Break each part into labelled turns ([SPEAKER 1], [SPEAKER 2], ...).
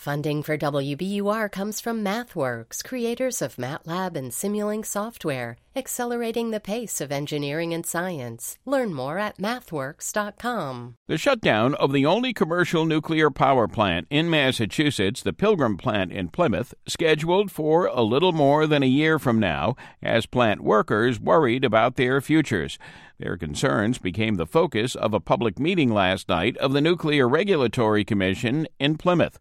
[SPEAKER 1] Funding for WBUR comes from MathWorks, creators of MATLAB and Simulink software, accelerating the pace of engineering and science. Learn more at mathworks.com.
[SPEAKER 2] The shutdown of the only commercial nuclear power plant in Massachusetts, the Pilgrim plant in Plymouth, scheduled for a little more than a year from now, as plant workers worried about their futures. Their concerns became the focus of a public meeting last night of the Nuclear Regulatory Commission in Plymouth.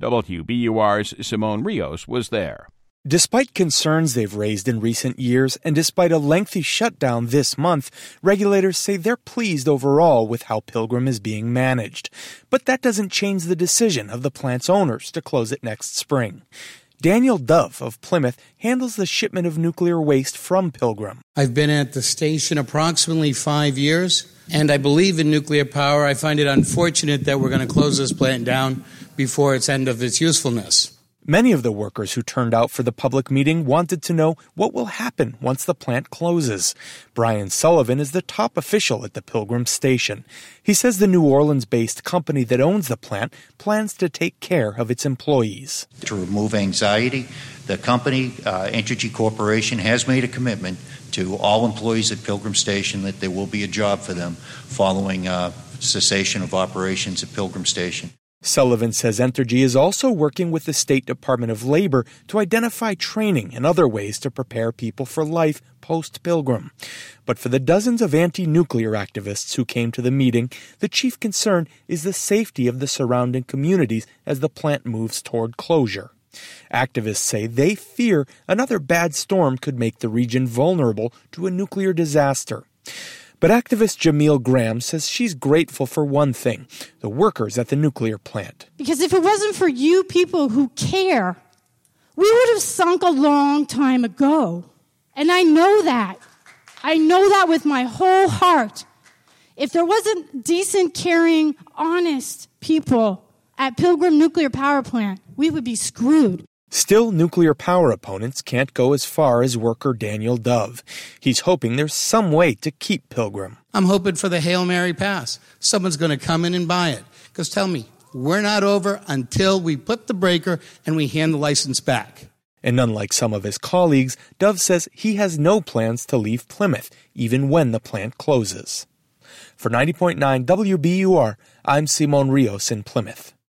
[SPEAKER 2] WBUR's Simone Rios was there.
[SPEAKER 3] Despite concerns they've raised in recent years, and despite a lengthy shutdown this month, regulators say they're pleased overall with how Pilgrim is being managed. But that doesn't change the decision of the plant's owners to close it next spring. Daniel Dove of Plymouth handles the shipment of nuclear waste from Pilgrim.
[SPEAKER 4] I've been at the station approximately 5 years, and I believe in nuclear power. I find it unfortunate that we're going to close this plant down before its end of its usefulness.
[SPEAKER 3] Many of the workers who turned out for the public meeting wanted to know what will happen once the plant closes. Brian Sullivan is the top official at the Pilgrim station. He says the New Orleans-based company that owns the plant plans to take care of its employees.
[SPEAKER 5] To remove anxiety, the company, Entergy Corporation, has made a commitment to all employees at Pilgrim Station that there will be a job for them following cessation of operations at Pilgrim Station.
[SPEAKER 3] Sullivan says Entergy is also working with the State Department of Labor to identify training and other ways to prepare people for life post-Pilgrim. But for the dozens of anti-nuclear activists who came to the meeting, the chief concern is the safety of the surrounding communities as the plant moves toward closure. Activists say they fear another bad storm could make the region vulnerable to a nuclear disaster. But activist Jamil Graham says she's grateful for one thing, the workers at the nuclear plant.
[SPEAKER 6] Because if it wasn't for you people who care, we would have sunk a long time ago. And I know that. I know that with my whole heart. If there wasn't decent, caring, honest people at Pilgrim Nuclear Power Plant, we would be screwed.
[SPEAKER 3] Still, nuclear power opponents can't go as far as worker Daniel Dove. He's hoping there's some way to keep Pilgrim.
[SPEAKER 4] I'm hoping for the Hail Mary pass. Someone's going to come in and buy it. Because tell me, we're not over until we put the breaker and we hand the license back.
[SPEAKER 3] And unlike some of his colleagues, Dove says he has no plans to leave Plymouth, even when the plant closes. For 90.9 WBUR, I'm Simone Rios in Plymouth.